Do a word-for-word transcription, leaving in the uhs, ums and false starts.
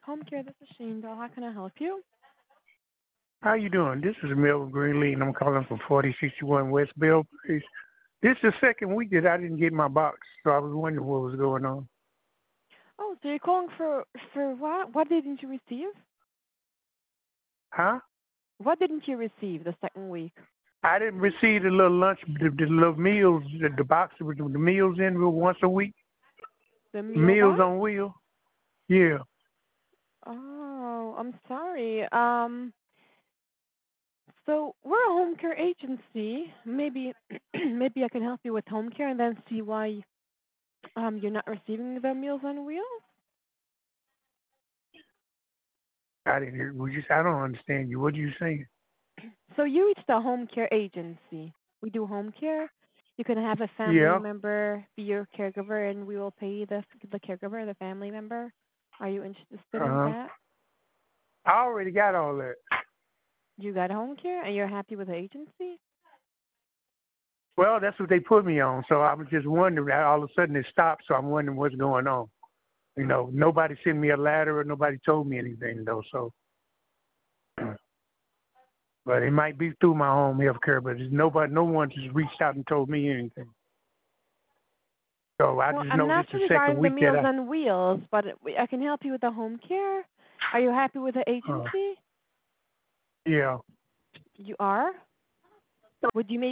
Home care, this is Shane Doll. How can I help you? How you doing? This is Melvin Greenlee, and I'm calling from forty sixty-one West Bell Place. This is the second week that I didn't get my box, so I was wondering what was going on. Oh, so you're calling for for what? What didn't you receive? Huh? What didn't you receive the second week? I didn't receive the little lunch, the, the little meals, the, the box with the meals in once a week. The meal Meals box? on wheel. Yeah. Oh, I'm sorry. Um, so we're a home care agency. Maybe maybe I can help you with home care and then see why um you're not receiving the Meals on Wheels. I didn't hear. We just. I don't understand you. What are you saying? So you reached a home care agency. We do home care. You can have a family Yeah. member be your caregiver, and we will pay the the caregiver, the family member. Are you interested in Uh huh. that? I already got all that. You got home care, and you're happy with the agency? Well, that's what they put me on. So I was just wondering. All of a sudden it stopped. So I'm wondering what's going on. You know, nobody sent me a letter or nobody told me anything though. So, but it might be through my home health care. But there's nobody, no one just reached out and told me anything. So I Well, just I'm know not this is sure the second regarding the week that Meals I. on Wheels, but I can help you with the home care. Are you happy with the Uh, agency? yeah. You are. Would you